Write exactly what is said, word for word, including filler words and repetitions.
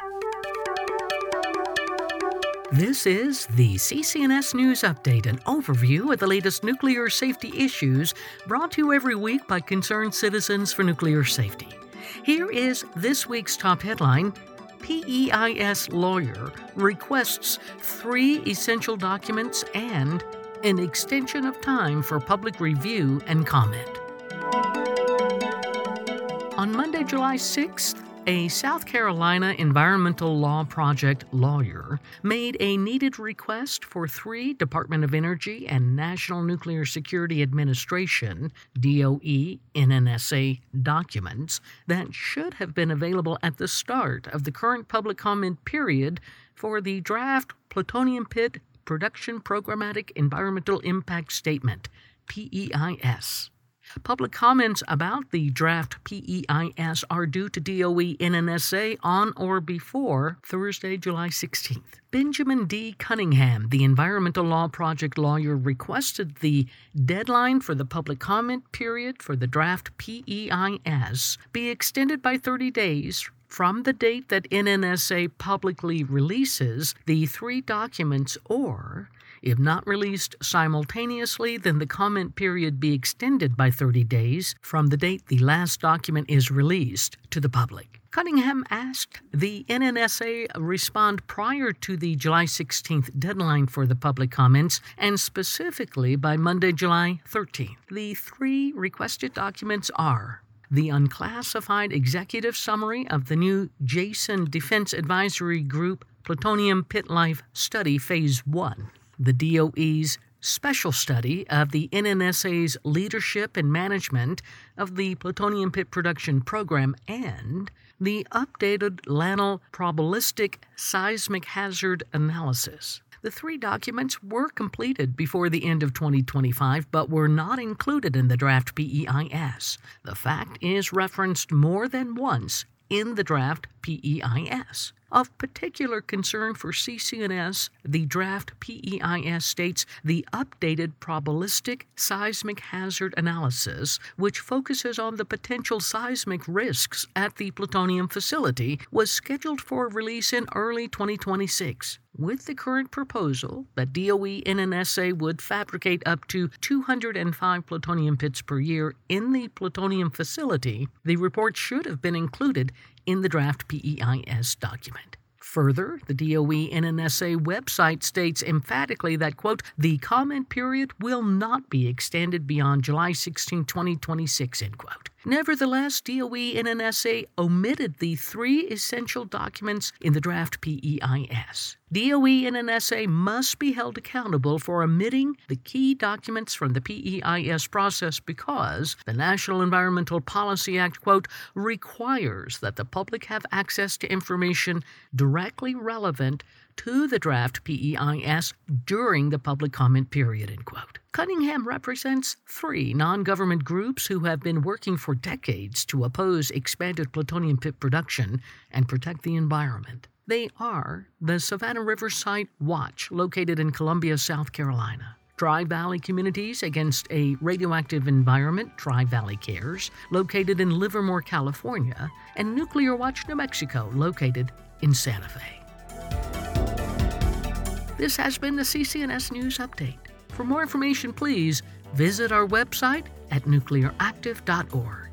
This is the C C N S News Update, an overview of the latest nuclear safety issues brought to you every week by concerned citizens for nuclear safety. Here is this week's top headline. P E I S lawyer requests three essential documents and an extension of time for public review and comment. On Monday, July sixth, a South Carolina Environmental Law Project lawyer made a needed request for three Department of Energy and National Nuclear Security Administration D O E N N S A documents that should have been available at the start of the current public comment period for the draft Plutonium Pit Production Programmatic Environmental Impact Statement, P E I S. Public comments about the draft P E I S are due to D O E N N S A on or before Thursday, July sixteenth. Benjamin D. Cunningham, the Environmental Law Project lawyer, requested the deadline for the public comment period for the draft P E I S be extended by thirty days from the date that N N S A publicly releases the three documents, or if not released simultaneously, then the comment period be extended by thirty days from the date the last document is released to the public. Cunningham asked the N N S A respond prior to the July sixteenth deadline for the public comments, and specifically by Monday, July thirteenth. The three requested documents are the unclassified executive summary of the new Jason Defense Advisory Group Plutonium Pit Life Study Phase one, the D O E's special study of the N N S A's leadership and management of the plutonium pit production program, and the updated LANL probabilistic seismic hazard analysis. The three documents were completed before the end of twenty twenty-five, but were not included in the draft P E I S. The fact is referenced more than once in the draft P E I S. Of particular concern for C C N S, the draft P E I S states the updated probabilistic seismic hazard analysis, which focuses on the potential seismic risks at the plutonium facility, was scheduled for release in early twenty twenty-six. With the current proposal that D O E N N S A would fabricate up to two hundred five plutonium pits per year in the plutonium facility, the report should have been included in the draft P E I S document. Further, the D O E N N S A website states emphatically that, quote, the comment period will not be extended beyond July sixteenth, twenty twenty-six, end quote. Nevertheless, D O E N N S A omitted the three essential documents in the draft P E I S. D O E N N S A must be held accountable for omitting the key documents from the P E I S process because the National Environmental Policy Act, quote, requires that the public have access to information directly relevant to the draft P E I S during the public comment period, end quote. Cunningham represents three non-government groups who have been working for decades to oppose expanded plutonium pit production and protect the environment. They are the Savannah River Site Watch, located in Columbia, South Carolina; Tri-Valley Communities Against a Radioactive Environment, Tri-Valley Cares, located in Livermore, California; and Nuclear Watch New Mexico, located in Santa Fe. This has been the C C N S News Update. For more information, please visit our website at nuclear active dot org.